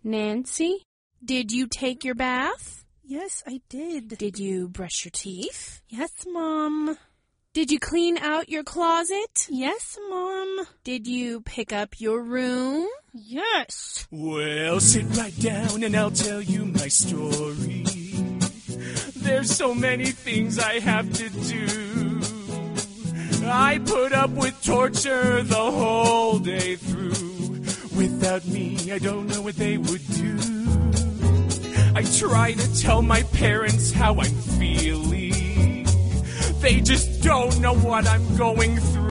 Nancy, did you take your bath? Yes, I did. Did you brush your teeth? Yes, Mom. Did you clean out your closet? Yes, Mom. Did you pick up your room? Yes. Well, sit right down and I'll tell you my story. There's so many things I have to do. I put up with torture the whole day through. Without me, I don't know what they would do. I try to tell my parents how I'm feeling. They just don't know what I'm going through.